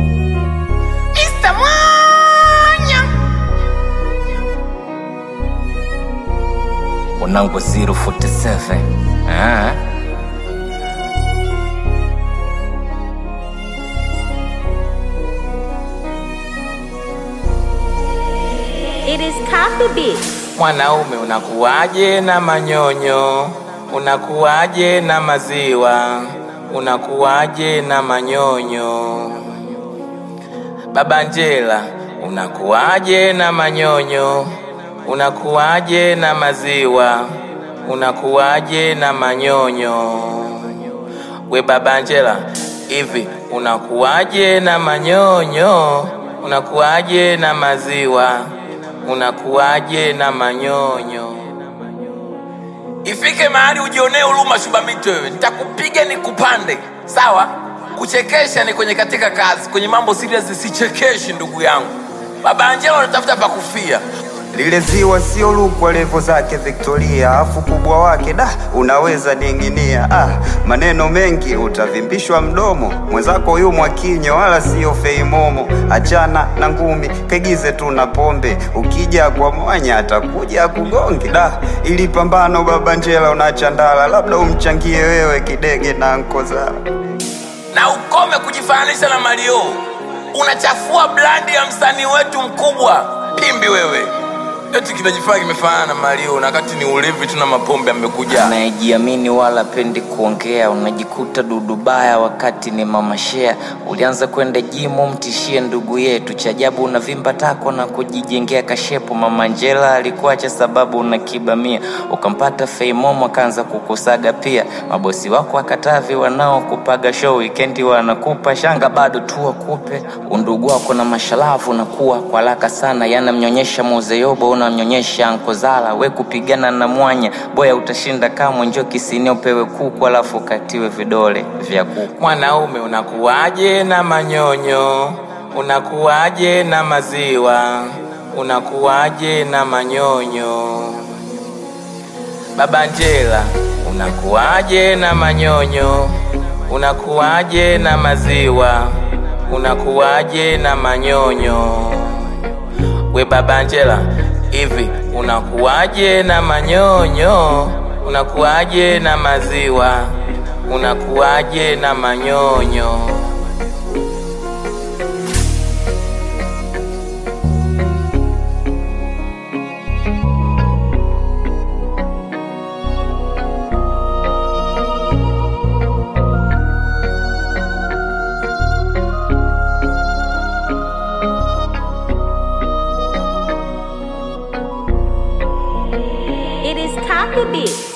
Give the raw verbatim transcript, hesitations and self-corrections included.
Mister Mwanya Unangu zero forty seven. Ah. It is Copy Beats. Mwanaume unakuwaje na manyonyo, unakuwaje na maziwa, unakuwaje na manyonyo. Baba Angela unakuwaje na manyonyo, unakuwaje na maziwa, unakuwaje na manyonyo. We Baba Angela, hivi unakuwaje na manyonyo, unakuwaje na maziwa, unakuwaje na manyonyo. Ifike mahali ujionee huruma Shubamito wewe. Nitakupiga nikupande. Sawa? Kuchekesha ni kwenye katika kazi. Kwenye mambo serious sichekeshi ndugu yangu. Baba Angela unatafuta pa kufia. Lile ziwa sio lukwa levo zake Victoria, afu kubwa wake da unaweza ninginia. Ah, maneno mengi utavimbishwa mdomo, mwenzako yu mwakinyo wala sio feimomo. Achana na ngumi, kegize tu na pombe, ukija kwa mwanya atakuja kugonge. Da, ili pambano Baba Angela unachandala, labda umchangie wewe kidege na Nkozala. Na ukome kujifananisha na Mario. Unachafua brandi ya msanii wetu mkubwa. Pimbi wewe. Eti kinajifanya kimefanana na Mario na wakati ni ulevi tu na mapombe amekuja. Anayejiamini wala pendi kuongea, unajikuta dudubaya wakati ni mama share. Ulianza kwenda jimu mtishie ndugu yetu, chajabu unavimba tako na kujijengea kashepo. Mama Angela alikuacha sababu unakibamia, ukampata Feimomo akaanza kukusaga pia. Mabosi wako akatavi wanao kupaga show, weekendi wanakupa shanga bado tu wakupe. Undugu wako na mashalavu na kuwa kwa haraka sana, yanamnyonyesha Mozeyobo unamnyonyesha Nkozala. We kupigana na mwanya boya utashinda kama njoo kisini upewe kuku alafu katiwe vidole vya kuku. Mwanaume unakuwaje na manyonyo, unakuwaje na maziwa, unakuwaje na manyonyo. Baba Angela unakuwaje na manyonyo, unakuwaje na maziwa, unakuwaje na manyonyo. We Baba Angela, hivi unakuwaje na manyonyo, unakuwaje na maziwa, unakuwaje na manyonyo. It is Copy Beats.